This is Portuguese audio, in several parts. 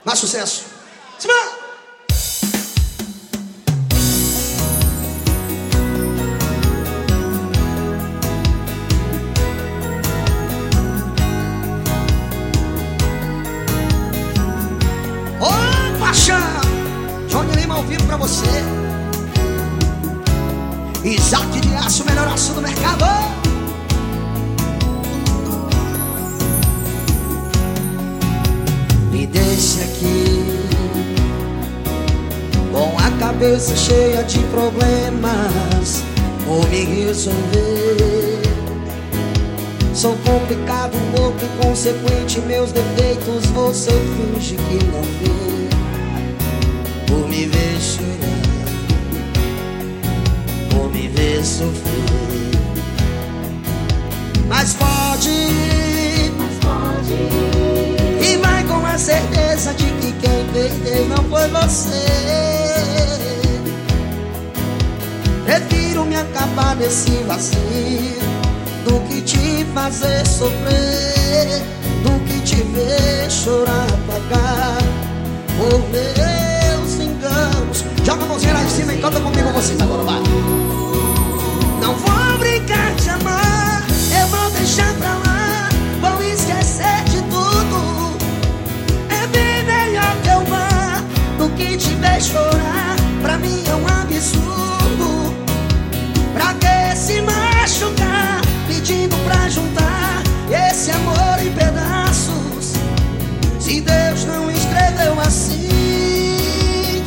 Mais sucesso. Simão! Ô, paixão! Johnny Lima ao vivo pra você. Isaac de Aço, o melhor aço do mercado. Me deixe aqui com a cabeça cheia de problemas, vou me resolver. Sou complicado, louco e consequente, meus defeitos você finge que não vê. Vou me ver chorar, vou me ver sofrer. Mas pode e vai com a certeza de que quem perdeu não foi você. Prefiro me acabar nesse vazio do que te fazer sofrer, do que te ver chorar, pagar por meus enganos. Joga a mãozinha lá em cima e canta comigo vocês agora, vai. Não vou brincar de amar, eu vou deixar pra lá, vou esquecer de tudo. É bem melhor que eu vá do que te ver chorar, pra mim é um absurdo. Pra que se machucar pedindo pra juntar esse amor em pedaços, se Deus não escreveu assim?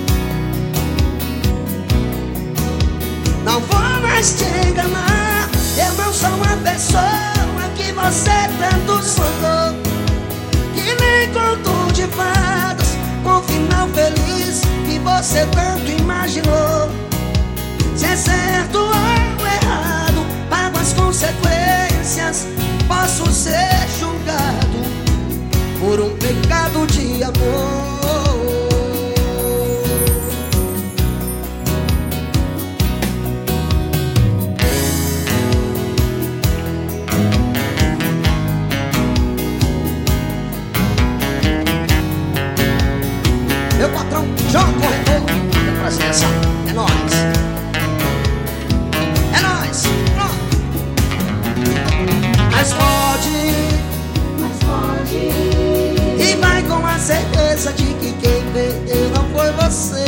Não vou mais te enganar, eu não sou uma pessoa que você tanto sonhou, que nem conto de fadas com final feliz que você tanto imaginou. Se é certo ou errado, pago as consequências, posso ser julgado por um pecado de amor. Meu patrão, João Corretor, tem presença, é nóis. Mas pode e vai com a certeza de que quem perdeu não foi você.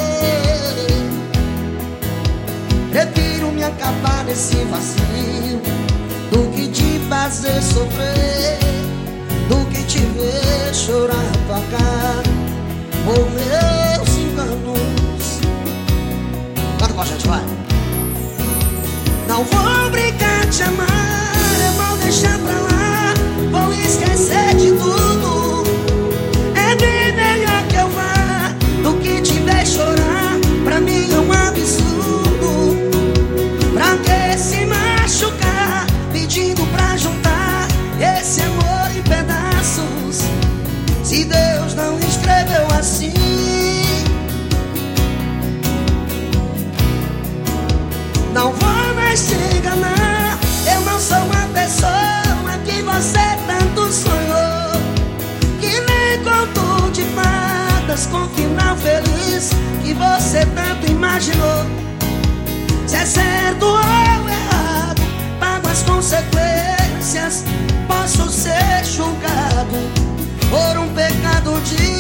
Prefiro me acabar nesse vazio do que te fazer sofrer, do que te ver chorar, pagar por meus enganos. Canta com a gente, vai. Não vou brincar de amar, eu vou deixar pra lá, vou esquecer de tudo. É bem melhor que eu vá do que te ver chorar, pra mim é um absurdo. Pra que se machucar pedindo pra juntar esse amor em pedaços, se Deus não escreveu assim? Não vou mais te enganar, eu não sou uma pessoa que você tanto sonhou, que nem conto de fadas com final feliz que você tanto imaginou. Se é certo ou errado, pago as consequências, posso ser julgado por um pecado de